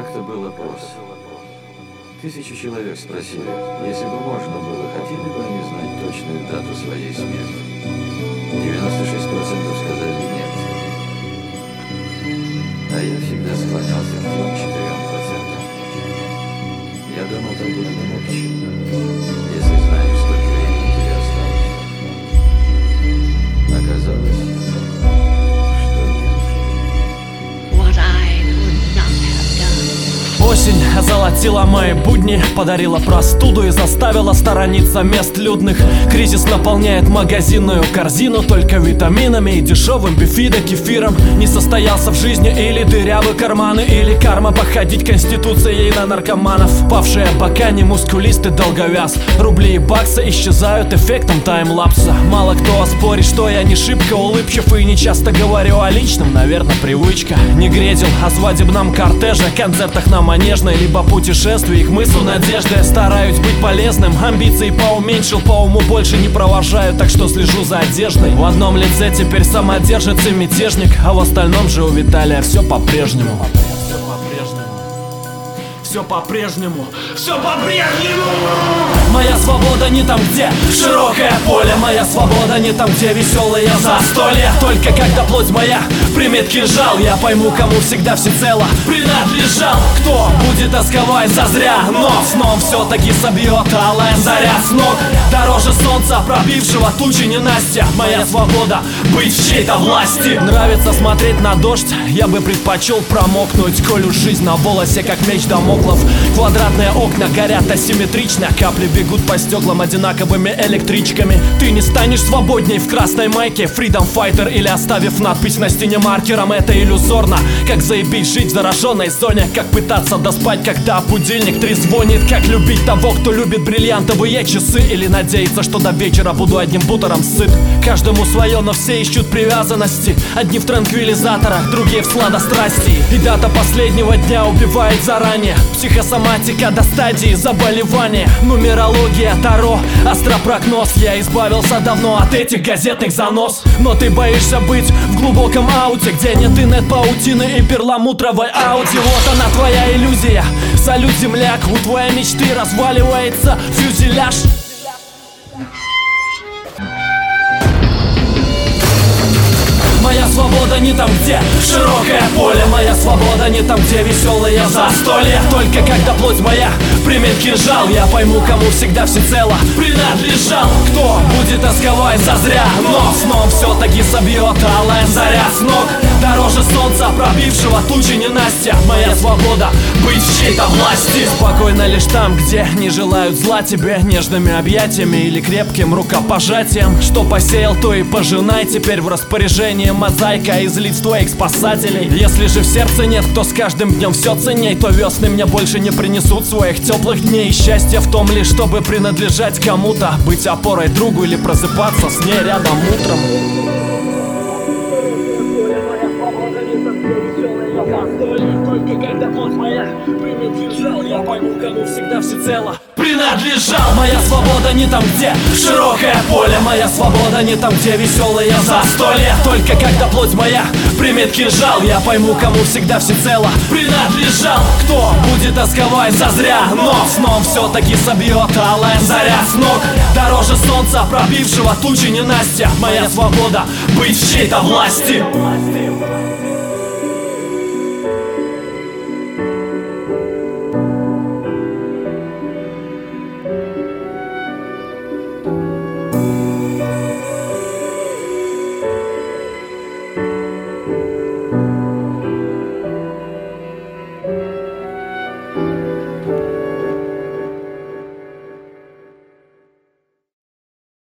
Как-то был опрос. 1000 человек спросили, если бы можно было, хотели бы они знать точную дату своей смерти. 96% сказали нет. А я всегда склонялся к тем 4%. Я думал, так будет легче, если знаешь, сколько времени тебе осталось. Оказалось, что нет. What I would not have done. Осень озолотила мои будни, подарила простуду и заставила сторониться мест людных. Кризис наполняет магазинную корзину только витаминами и дешевым бифидо кефиром. Не состоялся в жизни или дырявые карманы, или карма походить конституцией на наркоманов. Павшие бока, не мускулисты, долговяз. Рубли и баксы исчезают эффектом таймлапса. Мало кто оспорит, что я не шибко улыбчив и не часто говорю о личном, наверное, привычка. Не грезил о свадебном кортеже, концертах на Манежной, либо путешествиях, мысль, надежды. Стараюсь быть полезным, амбиции поуменьшил, по уму больше не провожаю, так что слежу за одеждой. В одном лице теперь самодержец и мятежник, а в остальном же у Виталия все по-прежнему. Все по-прежнему, все по-прежнему. Моя свобода не там, где широкое поле. Моя свобода не там, где веселые застолья. Только когда плоть моя примет кинжал, я пойму, кому всегда всецело принадлежал. Кто будет тосковать зазря, но сном все-таки собьет алая заря с ног. Дороже солнца, пробившего тучи ненастья. Моя свобода быть в чьей-то власти. Нравится смотреть на дождь, я бы предпочел промокнуть. Коль уж жизнь на волосе, как меч Дамоклов. Квадратные окна горят асимметрично, капли бегут по стеклам одинаковыми электричками. Ты не станешь свободней в красной майке, Freedom Fighter, или оставив надпись на стене маркером. Это иллюзорно, как заебись жить в зараженной зоне. Как пытаться доспать, когда будильник трезвонит. Как любить того, кто любит бриллиантовые часы, или надеяться, что до вечера буду одним бутером сыт. Каждому свое, но все ищут привязанности. Одни в транквилизаторах, другие в сладострастии. И дата последнего дня убивает заранее. Психосоматика до стадии заболевания. Нумерология, таро, астропрогноз. Я избавился давно от этих газетных занос. Но ты боишься быть в глубоком ауте, где нет инет-паутины и перламутровой ауди. Вот она твоя иллюзия. Салют, земляк, у твоей мечты разваливается фюзеляж. Моя свобода не там, где широкое поле. Моя свобода не там, где веселые застолья. Только когда плоть моя примет кинжал, я пойму, кому всегда всецело принадлежал. Кто будет тосковать зазря, но сном все-таки собьет алая заря с ног. Дороже солнца, пробившего тучи ненастья. Моя свобода быть в чьей-то власти. Спокойно лишь там, где не желают зла тебе нежными объятиями или крепким рукопожатием. Что посеял, то и пожинай. Теперь в распоряжении мозаика из лиц твоих спасателей. Если же в сердце нет, кто с каждым днем все ценней, то весны мне больше не принесут своих теплых дней. Счастье в том лишь, чтобы принадлежать кому-то, быть опорой другу или просыпаться с ней рядом утром. Только когда плоть моя примет кинжал, я пойму, кому всегда всецело принадлежал. Моя свобода не там, где широкое поле. Моя свобода не там, где веселые застолья. Только когда плоть моя примет кинжал, я пойму, кому всегда всецело принадлежал. Кто будет тосковать зазря, но сном все-таки собьет алая заря с ног. Дороже солнца, пробившего тучи ненастья. Моя свобода быть в чьей-то власти.